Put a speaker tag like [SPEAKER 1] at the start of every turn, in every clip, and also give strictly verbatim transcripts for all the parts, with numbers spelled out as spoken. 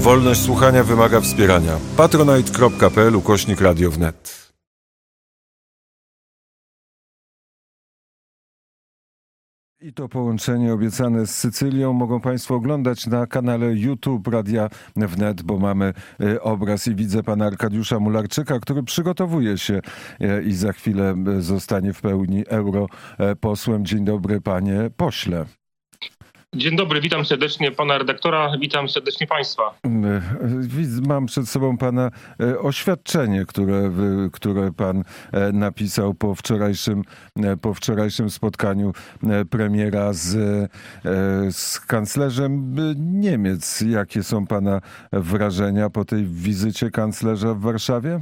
[SPEAKER 1] Wolność słuchania wymaga wspierania. patronite kropka p l ukośnik radio wnet. I to połączenie obiecane z Sycylią mogą Państwo oglądać na kanale YouTube Radia Wnet, bo mamy obraz i widzę pana Arkadiusza Mularczyka, który przygotowuje się i za chwilę zostanie w pełni europosłem. Dzień dobry, panie pośle.
[SPEAKER 2] Dzień dobry, witam serdecznie pana redaktora, witam serdecznie państwa.
[SPEAKER 1] Mam przed sobą pana oświadczenie, które, które pan napisał po wczorajszym, po wczorajszym spotkaniu premiera z, z kanclerzem Niemiec. Jakie są pana wrażenia po tej wizycie kanclerza w Warszawie?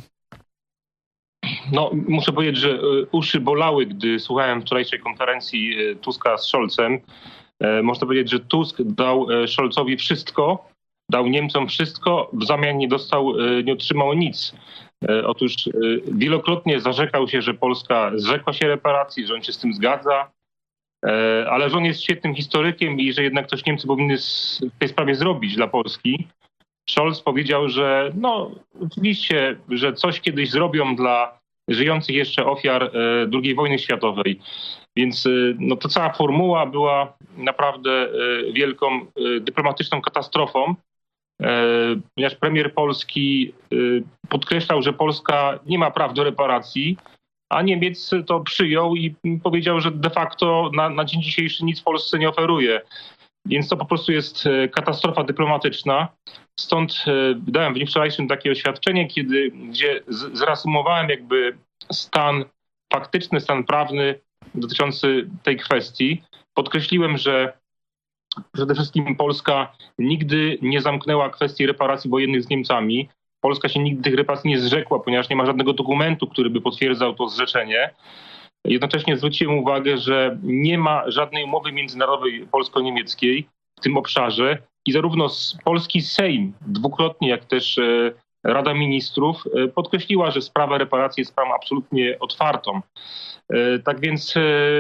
[SPEAKER 2] No, muszę powiedzieć, że uszy bolały, gdy słuchałem wczorajszej konferencji Tuska z Scholzem. Można powiedzieć, że Tusk dał Scholzowi wszystko, dał Niemcom wszystko, w zamian nie dostał, nie otrzymał nic. Otóż wielokrotnie zarzekał się, że Polska zrzekła się reparacji, że on się z tym zgadza, ale że on jest świetnym historykiem i że jednak coś Niemcy powinny w tej sprawie zrobić dla Polski. Scholz powiedział, że no oczywiście, że coś kiedyś zrobią dla żyjących jeszcze ofiar drugiej wojny światowej. Więc no, to cała formuła była naprawdę wielką dyplomatyczną katastrofą, ponieważ premier Polski podkreślał, że Polska nie ma praw do reparacji, a Niemiec to przyjął i powiedział, że de facto na, na dzień dzisiejszy nic Polsce nie oferuje. Więc to po prostu jest katastrofa dyplomatyczna. Stąd dałem w dniu wczorajszym takie oświadczenie, kiedy, gdzie z, zreasumowałem jakby stan faktyczny, stan prawny dotyczący tej kwestii. Podkreśliłem, że przede wszystkim Polska nigdy nie zamknęła kwestii reparacji wojennych z Niemcami. Polska się nigdy tych reparacji nie zrzekła, ponieważ nie ma żadnego dokumentu, który by potwierdzał to zrzeczenie. Jednocześnie zwróciłem uwagę, że nie ma żadnej umowy międzynarodowej polsko-niemieckiej w tym obszarze i zarówno polski Sejm dwukrotnie, jak też Rada Ministrów podkreśliła, że sprawa reparacji jest sprawą absolutnie otwartą. Tak więc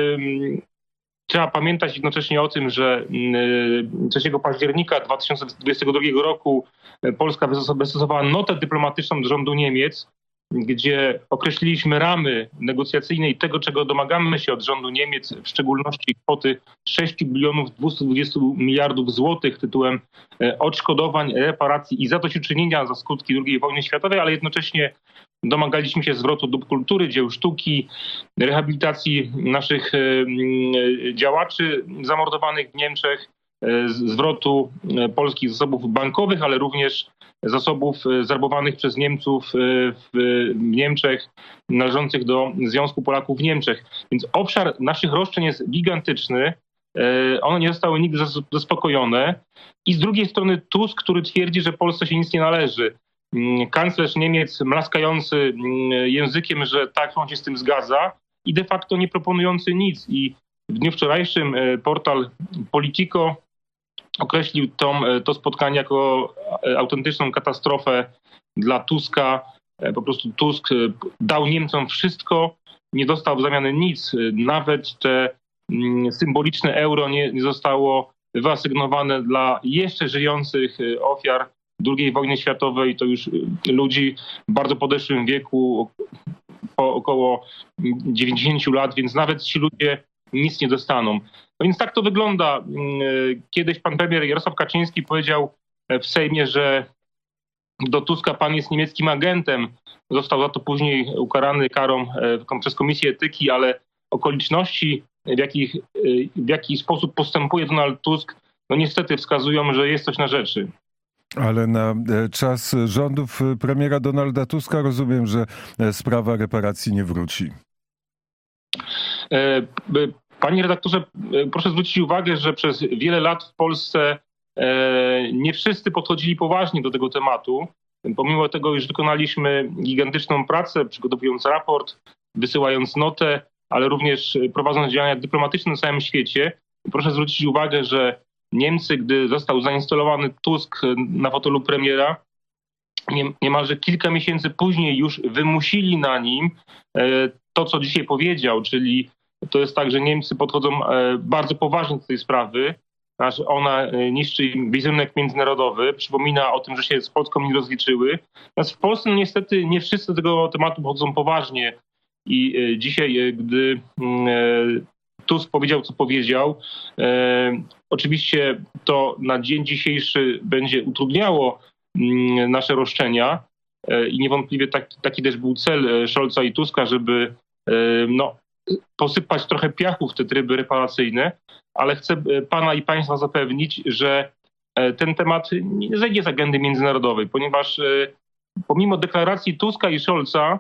[SPEAKER 2] trzeba pamiętać jednocześnie o tym, że trzeciego października dwa tysiące dwudziestego drugiego roku Polska wystosowała notę dyplomatyczną do rządu Niemiec, gdzie określiliśmy ramy negocjacyjne tego, czego domagamy się od rządu Niemiec, w szczególności kwoty sześć bilionów dwieście dwadzieścia miliardów złotych tytułem odszkodowań, reparacji i zadośćuczynienia za skutki drugiej wojny światowej, ale jednocześnie domagaliśmy się zwrotu dóbr kultury, dzieł sztuki, rehabilitacji naszych działaczy zamordowanych w Niemczech, zwrotu polskich zasobów bankowych, ale również zasobów zrabowanych przez Niemców w Niemczech, należących do Związku Polaków w Niemczech. Więc obszar naszych roszczeń jest gigantyczny. One nie zostały nigdy zaspokojone. I z drugiej strony Tusk, który twierdzi, że Polsce się nic nie należy. Kanclerz Niemiec mlaskający językiem, że tak, on się z tym zgadza i de facto nie proponujący nic. I w dniu wczorajszym portal Politico określił to, to spotkanie jako autentyczną katastrofę dla Tuska. Po prostu Tusk dał Niemcom wszystko, nie dostał w zamian nic. Nawet te symboliczne euro nie, nie zostało wyasygnowane dla jeszcze żyjących ofiar drugiej wojny światowej. To już ludzi w bardzo podeszłym wieku, po około dziewięćdziesięciu lat, więc nawet ci ludzie nic nie dostaną. No więc tak to wygląda. Kiedyś pan premier Jarosław Kaczyński powiedział w Sejmie, że do Tuska pan jest niemieckim agentem. Został za to później ukarany karą przez Komisję Etyki, ale okoliczności, w, jakich, w jaki sposób postępuje Donald Tusk, no niestety wskazują, że jest coś na rzeczy.
[SPEAKER 1] Ale na czas rządów premiera Donalda Tuska rozumiem, że sprawa reparacji nie wróci.
[SPEAKER 2] Panie redaktorze, proszę zwrócić uwagę, że przez wiele lat w Polsce nie wszyscy podchodzili poważnie do tego tematu. Pomimo tego, iż wykonaliśmy gigantyczną pracę, przygotowując raport, wysyłając notę, ale również prowadząc działania dyplomatyczne na całym świecie. Proszę zwrócić uwagę, że Niemcy, gdy został zainstalowany Tusk na fotelu premiera, niemalże kilka miesięcy później już wymusili na nim to, co dzisiaj powiedział, czyli to jest tak, że Niemcy podchodzą bardzo poważnie do tej sprawy aż ona niszczy im wizerunek międzynarodowy, przypomina o tym, że się z Polską nie rozliczyły. Natomiast w Polsce no niestety nie wszyscy do tego tematu podchodzą poważnie i dzisiaj, gdy Tusk powiedział, co powiedział, oczywiście to na dzień dzisiejszy będzie utrudniało nasze roszczenia i niewątpliwie taki, taki też był cel Scholza i Tuska, żeby no, posypać trochę piachu w te tryby reparacyjne, ale chcę pana i państwa zapewnić, że ten temat nie zejdzie z agendy międzynarodowej, ponieważ pomimo deklaracji Tuska i Scholza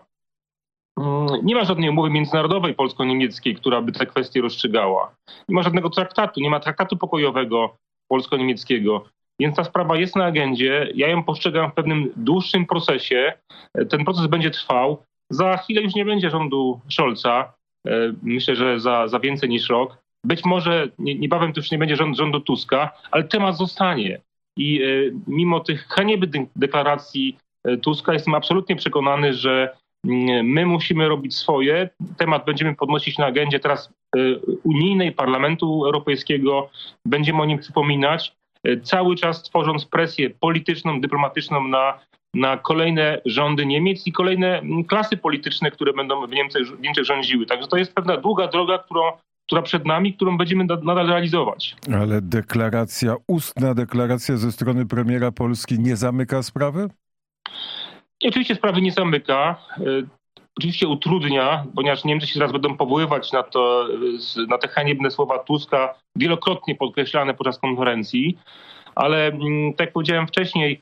[SPEAKER 2] nie ma żadnej umowy międzynarodowej polsko-niemieckiej, która by te kwestie rozstrzygała. Nie ma żadnego traktatu, nie ma traktatu pokojowego polsko-niemieckiego. Więc ta sprawa jest na agendzie. Ja ją postrzegam w pewnym dłuższym procesie. Ten proces będzie trwał. Za chwilę już nie będzie rządu Scholza. Myślę, że za, za więcej niż rok. Być może niebawem to już nie będzie rząd, rządu Tuska, ale temat zostanie. I mimo tych haniebnych deklaracji Tuska jestem absolutnie przekonany, że my musimy robić swoje. Temat będziemy podnosić na agendzie teraz unijnej, Parlamentu Europejskiego. Będziemy o nim przypominać, cały czas tworząc presję polityczną, dyplomatyczną na, na kolejne rządy Niemiec i kolejne klasy polityczne, które będą w Niemczech, w Niemczech rządziły. Także to jest pewna długa droga, którą, która przed nami, którą będziemy nadal realizować.
[SPEAKER 1] Ale deklaracja, ustna deklaracja ze strony premiera Polski nie zamyka sprawy?
[SPEAKER 2] I oczywiście sprawy nie zamyka. Oczywiście utrudnia, ponieważ Niemcy się teraz będą powoływać na, to, na te haniebne słowa Tuska, wielokrotnie podkreślane podczas konferencji, ale tak jak powiedziałem wcześniej,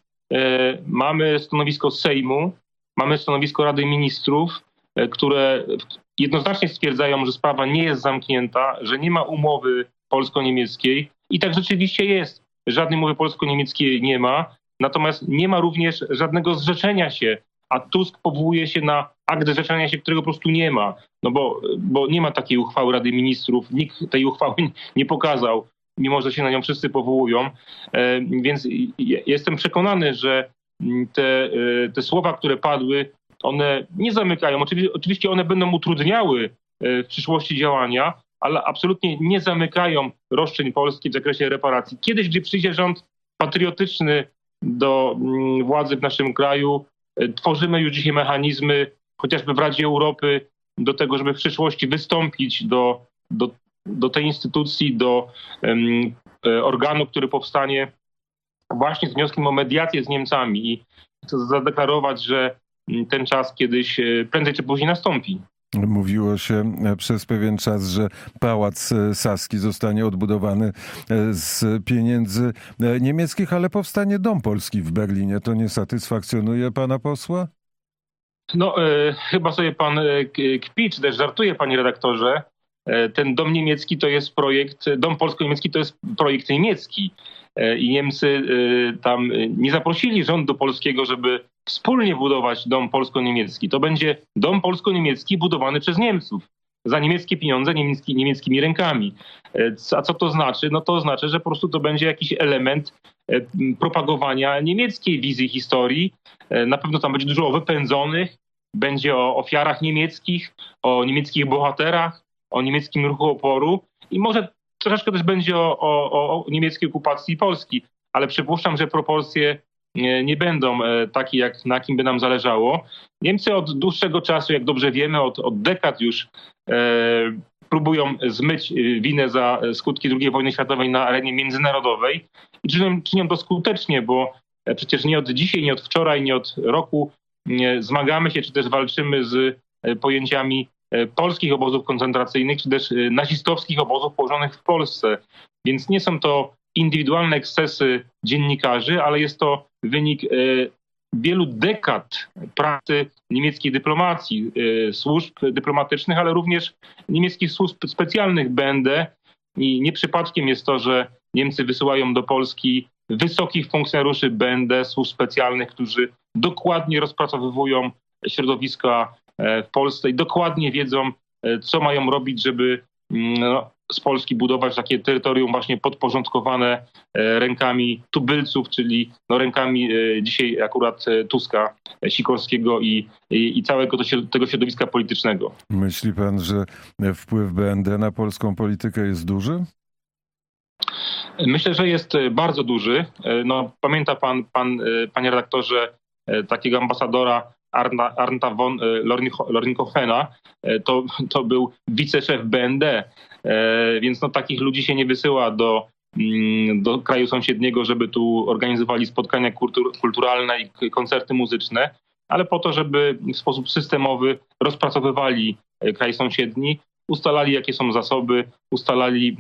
[SPEAKER 2] mamy stanowisko Sejmu, mamy stanowisko Rady Ministrów, które jednoznacznie stwierdzają, że sprawa nie jest zamknięta, że nie ma umowy polsko-niemieckiej i tak rzeczywiście jest. Żadnej umowy polsko-niemieckiej nie ma, natomiast nie ma również żadnego zrzeczenia się, a Tusk powołuje się na akt zrzeczenia się, którego po prostu nie ma. No bo, bo nie ma takiej uchwały Rady Ministrów, nikt tej uchwały nie pokazał, mimo że się na nią wszyscy powołują. Więc jestem przekonany, że te, te słowa, które padły, one nie zamykają. Oczywiście one będą utrudniały w przyszłości działania, ale absolutnie nie zamykają roszczeń Polski w zakresie reparacji. Kiedyś, gdy przyjdzie rząd patriotyczny do władzy w naszym kraju, tworzymy już dzisiaj mechanizmy, chociażby w Radzie Europy, do tego, żeby w przyszłości wystąpić do, do, do tej instytucji, do um, organu, który powstanie właśnie z wnioskiem o mediację z Niemcami. I chcę zadeklarować, że ten czas kiedyś prędzej czy później nastąpi.
[SPEAKER 1] Mówiło się przez pewien czas, że Pałac Saski zostanie odbudowany z pieniędzy niemieckich, ale powstanie Dom Polski w Berlinie. To nie satysfakcjonuje pana posła?
[SPEAKER 2] No, e, chyba sobie pan kpi, czy też żartuje, panie redaktorze. E, ten dom niemiecki to jest projekt, dom polsko-niemiecki to jest projekt niemiecki. E, I Niemcy e, tam nie zaprosili rządu polskiego, żeby wspólnie budować dom polsko-niemiecki. To będzie dom polsko-niemiecki budowany przez Niemców. Za niemieckie pieniądze, niemiecki, niemieckimi rękami. A co to znaczy? No to znaczy, że po prostu to będzie jakiś element propagowania niemieckiej wizji historii. Na pewno tam będzie dużo o wypędzonych, będzie o ofiarach niemieckich, o niemieckich bohaterach, o niemieckim ruchu oporu i może troszeczkę też będzie o, o, o niemieckiej okupacji Polski. Ale przypuszczam, że proporcje nie, nie będą takie, jak na kim by nam zależało. Niemcy od dłuższego czasu, jak dobrze wiemy, od, od dekad już e, próbują zmyć winę za skutki drugiej wojny światowej na arenie międzynarodowej i czynią, czynią to skutecznie, bo przecież nie od dzisiaj, nie od wczoraj, nie od roku nie zmagamy się, czy też walczymy z pojęciami polskich obozów koncentracyjnych, czy też nazistowskich obozów położonych w Polsce. Więc nie są to indywidualne ekscesy dziennikarzy, ale jest to wynik wielu dekad pracy niemieckiej dyplomacji, służb dyplomatycznych, ale również niemieckich służb specjalnych B N D. I nie przypadkiem jest to, że Niemcy wysyłają do Polski wysokich funkcjonariuszy B N D, służb specjalnych, którzy dokładnie rozpracowywują środowiska w Polsce i dokładnie wiedzą, co mają robić, żeby no, z Polski budować takie terytorium właśnie podporządkowane rękami tubylców, czyli no, rękami dzisiaj akurat Tuska, Sikorskiego i, i, i całego tego środowiska politycznego.
[SPEAKER 1] Myśli pan, że wpływ B N D na polską politykę jest duży?
[SPEAKER 2] Myślę, że jest bardzo duży. No, pamięta pan, pan, panie redaktorze, takiego ambasadora Arna, Arnta von Lornikoffena, to, to był wiceszef B N D, więc no, takich ludzi się nie wysyła do, do kraju sąsiedniego, żeby tu organizowali spotkania kultur, kulturalne i koncerty muzyczne, ale po to, żeby w sposób systemowy rozpracowywali kraj sąsiedni, ustalali, jakie są zasoby, ustalali,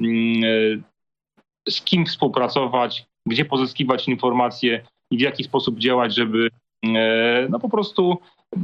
[SPEAKER 2] z kim współpracować, gdzie pozyskiwać informacje i w jaki sposób działać, żeby no po prostu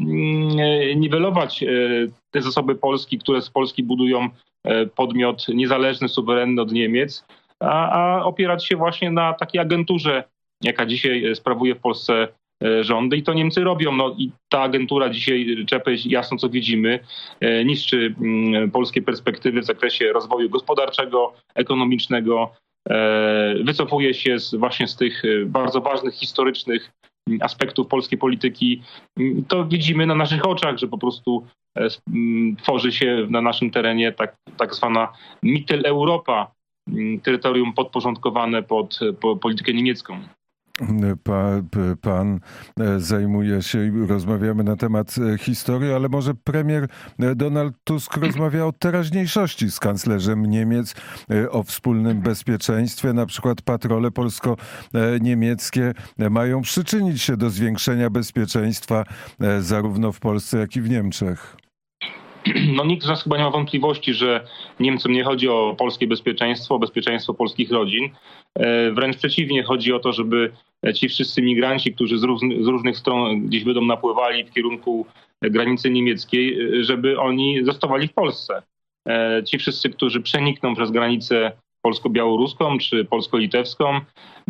[SPEAKER 2] niwelować te zasoby Polski, które z Polski budują podmiot niezależny, suwerenny od Niemiec, a, a opierać się właśnie na takiej agenturze, jaka dzisiaj sprawuje w Polsce rządy i to Niemcy robią. No i ta agentura dzisiaj, Czepeć, jasno co widzimy, niszczy polskie perspektywy w zakresie rozwoju gospodarczego, ekonomicznego, wycofuje się z, właśnie z tych bardzo ważnych, historycznych aspektów polskiej polityki. To widzimy na naszych oczach, że po prostu tworzy się na naszym terenie tak, tak zwana Mitteleuropa, terytorium podporządkowane pod, pod politykę niemiecką.
[SPEAKER 1] Pa, pan zajmuje się i rozmawiamy na temat historii, ale może premier Donald Tusk rozmawia o teraźniejszości z kanclerzem Niemiec, o wspólnym bezpieczeństwie. Na przykład patrole polsko-niemieckie mają przyczynić się do zwiększenia bezpieczeństwa zarówno w Polsce, jak i w Niemczech.
[SPEAKER 2] No nikt z nas chyba nie ma wątpliwości, że Niemcom nie chodzi o polskie bezpieczeństwo, o bezpieczeństwo polskich rodzin. Wręcz przeciwnie, chodzi o to, żeby ci wszyscy migranci, którzy z różnych, z różnych stron gdzieś będą napływali w kierunku granicy niemieckiej, żeby oni zostawali w Polsce. Ci wszyscy, którzy przenikną przez granicę polsko-białoruską, czy polsko-litewską,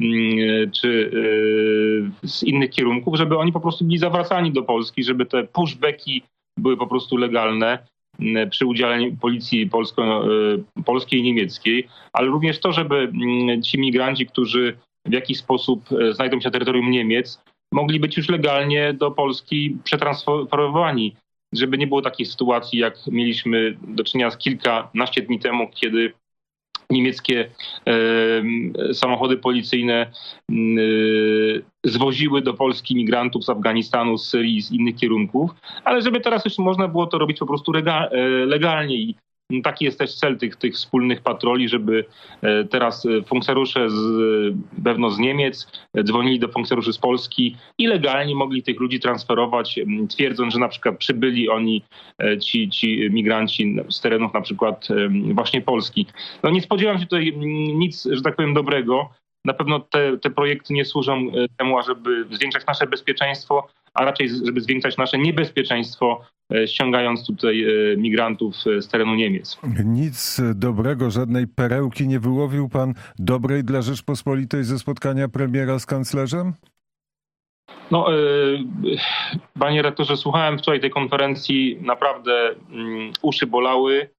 [SPEAKER 2] czy z innych kierunków, żeby oni po prostu byli zawracani do Polski, żeby te pushbacki były po prostu legalne przy udziale policji polsko, polskiej i niemieckiej, ale również to, żeby ci migranci, którzy w jakiś sposób znajdą się na terytorium Niemiec, mogli być już legalnie do Polski przetransferowani. Żeby nie było takiej sytuacji, jak mieliśmy do czynienia z kilkanaście dni temu, kiedy niemieckie e, samochody policyjne e, zwoziły do Polski migrantów z Afganistanu, z Syrii, z innych kierunków, ale żeby teraz już można było to robić po prostu lega, e, legalnie i taki jest też cel tych, tych wspólnych patroli, żeby teraz funkcjonariusze z, pewno z Niemiec dzwonili do funkcjonariuszy z Polski i legalnie mogli tych ludzi transferować, twierdząc, że na przykład przybyli oni, ci, ci migranci z terenów na przykład właśnie Polski. No nie spodziewam się tutaj nic, że tak powiem, dobrego. Na pewno te, te projekty nie służą temu, ażeby zwiększać nasze bezpieczeństwo, a raczej żeby zwiększać nasze niebezpieczeństwo, ściągając tutaj migrantów z terenu Niemiec.
[SPEAKER 1] Nic dobrego, żadnej perełki nie wyłowił pan dobrej dla Rzeczpospolitej ze spotkania premiera z kanclerzem?
[SPEAKER 2] No, panie redaktorze, słuchałem wczoraj tej konferencji, naprawdę uszy bolały.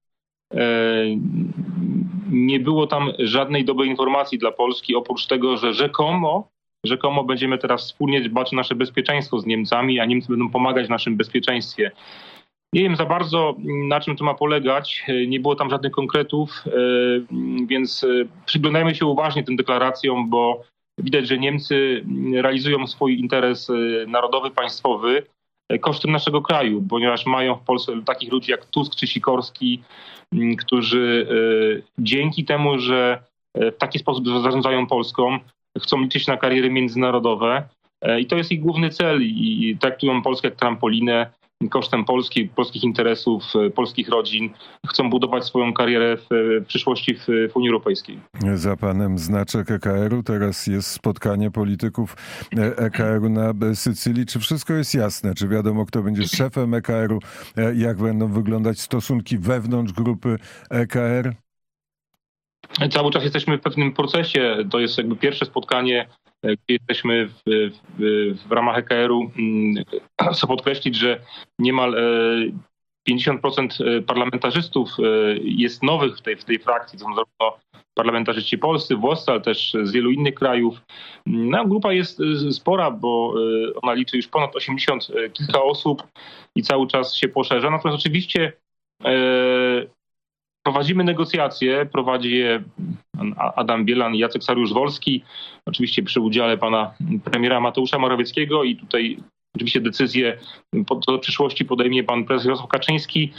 [SPEAKER 2] Nie było tam żadnej dobrej informacji dla Polski, oprócz tego, że rzekomo, rzekomo będziemy teraz wspólnie dbać o nasze bezpieczeństwo z Niemcami, a Niemcy będą pomagać w naszym bezpieczeństwie. Nie wiem za bardzo, na czym to ma polegać. Nie było tam żadnych konkretów, więc przyglądajmy się uważnie tym deklaracjom, bo widać, że Niemcy realizują swój interes narodowy, państwowy kosztem naszego kraju, ponieważ mają w Polsce takich ludzi jak Tusk czy Sikorski, którzy dzięki temu, że w taki sposób zarządzają Polską, chcą liczyć na kariery międzynarodowe i to jest ich główny cel i traktują Polskę jak trampolinę kosztem Polski, polskich interesów, polskich rodzin. Chcą budować swoją karierę w, w przyszłości w, w Unii Europejskiej.
[SPEAKER 1] Za panem znaczek E K R-u. Teraz jest spotkanie polityków E K R-u na Sycylii. Czy wszystko jest jasne? Czy wiadomo, kto będzie szefem E K R-u? Jak będą wyglądać stosunki wewnątrz grupy E K R?
[SPEAKER 2] Cały czas jesteśmy w pewnym procesie. To jest jakby pierwsze spotkanie, gdzie jesteśmy w, w, w ramach E K R-u. Chcę podkreślić, że niemal pięćdziesiąt procent parlamentarzystów jest nowych w tej, w tej frakcji. To są zarówno parlamentarzyści polscy, włoscy, ale też z wielu innych krajów. No, grupa jest spora, bo ona liczy już ponad osiemdziesiąt kilka osób i cały czas się poszerza. Natomiast oczywiście Prowadzimy negocjacje, prowadzi je Adam Bielan i Jacek Saryusz-Wolski, oczywiście przy udziale pana premiera Mateusza Morawieckiego i tutaj oczywiście decyzje do przyszłości podejmie pan prezes Jarosław Kaczyński.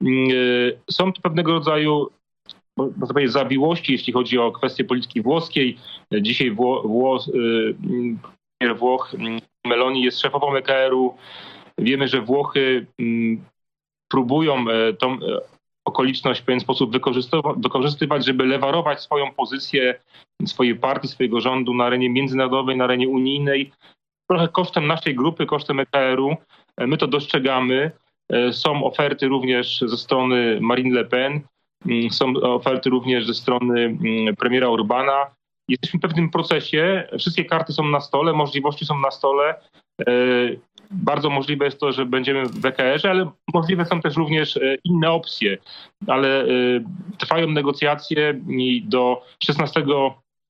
[SPEAKER 2] Są to pewnego rodzaju można powiedzieć, zawiłości, jeśli chodzi o kwestię polityki włoskiej. Dzisiaj Wło, Wło, premier Włoch Meloni jest szefową E K R-u. Wiemy, że Włochy próbują tą okoliczność w pewien sposób wykorzystywać, żeby lewarować swoją pozycję, swojej partii, swojego rządu na arenie międzynarodowej, na arenie unijnej. Trochę kosztem naszej grupy, kosztem E K R-u. My to dostrzegamy. Są oferty również ze strony Marine Le Pen. Są oferty również ze strony premiera Orbana. Jesteśmy w pewnym procesie. Wszystkie karty są na stole, możliwości są na stole. Bardzo możliwe jest to, że będziemy w E K R-ze, ale możliwe są też również inne opcje. Ale trwają negocjacje i do szesnastego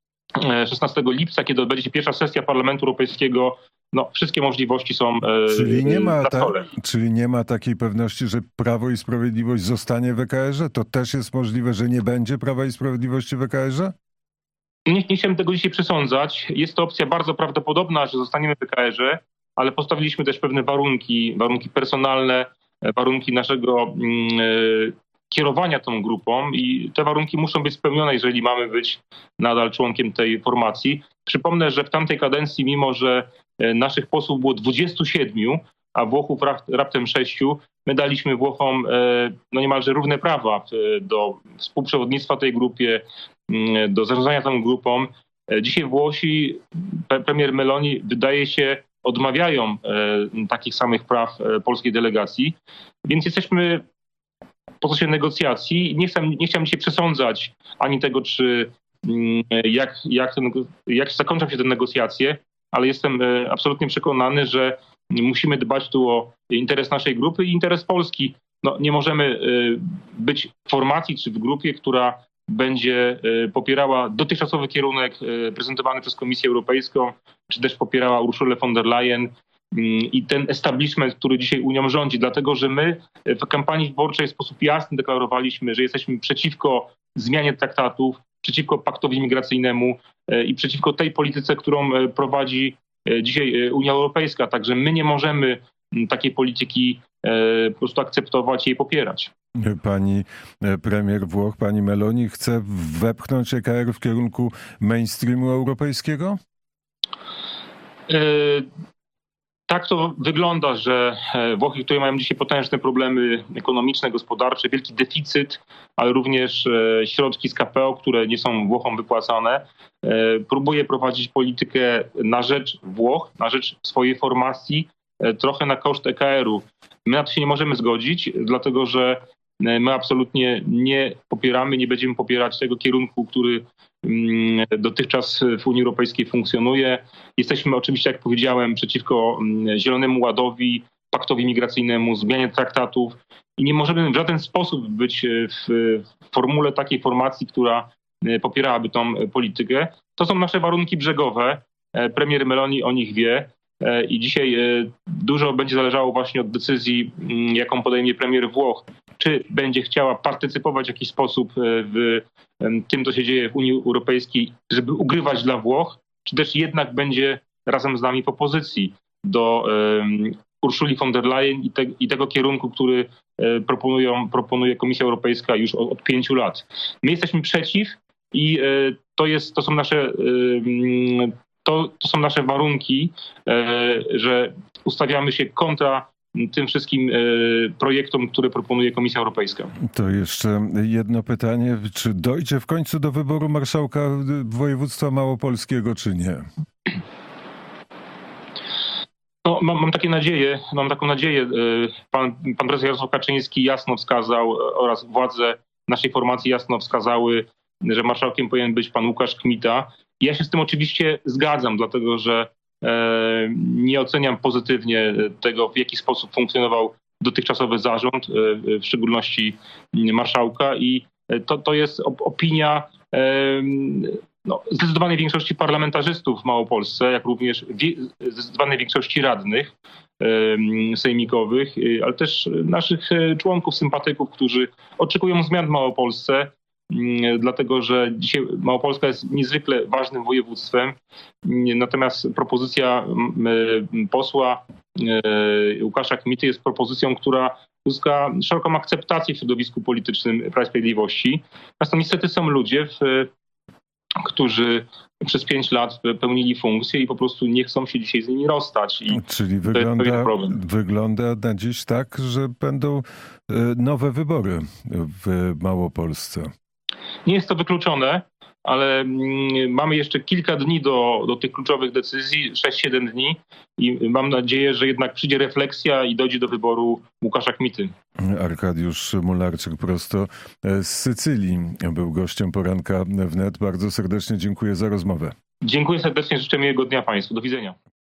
[SPEAKER 2] lipca, kiedy odbędzie się pierwsza sesja Parlamentu Europejskiego, no, wszystkie możliwości są
[SPEAKER 1] czyli nie ma
[SPEAKER 2] na stole.
[SPEAKER 1] Ta, czyli nie ma takiej pewności, że Prawo i Sprawiedliwość zostanie w E K R-ze? To też jest możliwe, że nie będzie Prawa i Sprawiedliwości w E K R-ze?
[SPEAKER 2] Nie, nie chciałem tego dzisiaj przesądzać. Jest to opcja bardzo prawdopodobna, że zostaniemy w E K R-ze, ale postawiliśmy też pewne warunki, warunki personalne, warunki naszego yy, kierowania tą grupą i te warunki muszą być spełnione, jeżeli mamy być nadal członkiem tej formacji. Przypomnę, że w tamtej kadencji, mimo że naszych posłów było dwudziestu siedmiu, a Włochów raptem sześciu, my daliśmy Włochom no niemalże równe prawa do współprzewodnictwa tej grupie, do zarządzania tą grupą. Dzisiaj Włosi, premier Meloni, wydaje się, odmawiają takich samych praw polskiej delegacji, więc jesteśmy w procesie negocjacji. Nie, chcę, nie chciałem dzisiaj przesądzać ani tego, czy jak, jak, ten, jak zakończą się te negocjacje, ale jestem absolutnie przekonany, że musimy dbać tu o interes naszej grupy i interes Polski. No, nie możemy być w formacji czy w grupie, która będzie popierała dotychczasowy kierunek prezentowany przez Komisję Europejską, czy też popierała Urszulę von der Leyen i ten establishment, który dzisiaj Unią rządzi, dlatego że my w kampanii wyborczej w sposób jasny deklarowaliśmy, że jesteśmy przeciwko zmianie traktatów, przeciwko paktowi migracyjnemu i przeciwko tej polityce, którą prowadzi dzisiaj Unia Europejska. Także my nie możemy takiej polityki po prostu akceptować i jej popierać.
[SPEAKER 1] Pani premier Włoch, pani Meloni chce wepchnąć E K R w kierunku mainstreamu europejskiego?
[SPEAKER 2] Tak to wygląda, że Włochy, które mają dzisiaj potężne problemy ekonomiczne, gospodarcze, wielki deficyt, ale również środki z K P O, które nie są Włochom wypłacane, próbuje prowadzić politykę na rzecz Włoch, na rzecz swojej formacji, trochę na koszt E K R-u. My na to się nie możemy zgodzić, dlatego że my absolutnie nie popieramy, nie będziemy popierać tego kierunku, który dotychczas w Unii Europejskiej funkcjonuje. Jesteśmy oczywiście, jak powiedziałem, przeciwko Zielonemu Ładowi, paktowi migracyjnemu, zmianie traktatów i nie możemy w żaden sposób być w formule takiej formacji, która popierałaby tą politykę. To są nasze warunki brzegowe. Premier Meloni o nich wie i dzisiaj dużo będzie zależało właśnie od decyzji, jaką podejmie premier Włoch. Czy będzie chciała partycypować w jakiś sposób w tym, co się dzieje w Unii Europejskiej, żeby ugrywać dla Włoch, czy też jednak będzie razem z nami w opozycji do um, Urszuli von der Leyen i, te, i tego kierunku, który e, proponują, proponuje Komisja Europejska już od, od pięciu lat. My jesteśmy przeciw i e, to, jest, to, są nasze, e, to, to są nasze warunki, e, że ustawiamy się kontra tym wszystkim projektom, które proponuje Komisja Europejska.
[SPEAKER 1] To jeszcze jedno pytanie. Czy dojdzie w końcu do wyboru marszałka województwa małopolskiego, czy nie?
[SPEAKER 2] No, mam, mam takie nadzieję, mam taką nadzieję. Pan, pan prezes Jarosław Kaczyński jasno wskazał oraz władze naszej formacji jasno wskazały, że marszałkiem powinien być pan Łukasz Kmita. Ja się z tym oczywiście zgadzam, dlatego że nie oceniam pozytywnie tego, w jaki sposób funkcjonował dotychczasowy zarząd, w szczególności marszałka i to, to jest opinia no, zdecydowanej większości parlamentarzystów w Małopolsce, jak również wie, zdecydowanej większości radnych sejmikowych, ale też naszych członków, sympatyków, którzy oczekują zmian w Małopolsce, dlatego że dzisiaj Małopolska jest niezwykle ważnym województwem. Natomiast propozycja posła Łukasza Kmity jest propozycją, która uzyska szeroką akceptację w środowisku politycznym Prawa i Sprawiedliwości. Natomiast to niestety są ludzie, w, którzy przez pięć lat pełnili funkcję i po prostu nie chcą się dzisiaj z nimi rozstać. I
[SPEAKER 1] Czyli wygląda, wygląda na dziś tak, że będą nowe wybory w Małopolsce.
[SPEAKER 2] Nie jest to wykluczone, ale mamy jeszcze kilka dni do, do tych kluczowych decyzji, sześć siedem dni i mam nadzieję, że jednak przyjdzie refleksja i dojdzie do wyboru Łukasza Kmity.
[SPEAKER 1] Arkadiusz Mularczyk prosto z Sycylii był gościem poranka wnet. Bardzo serdecznie dziękuję za rozmowę.
[SPEAKER 2] Dziękuję serdecznie, życzę miłego dnia Państwu. Do widzenia.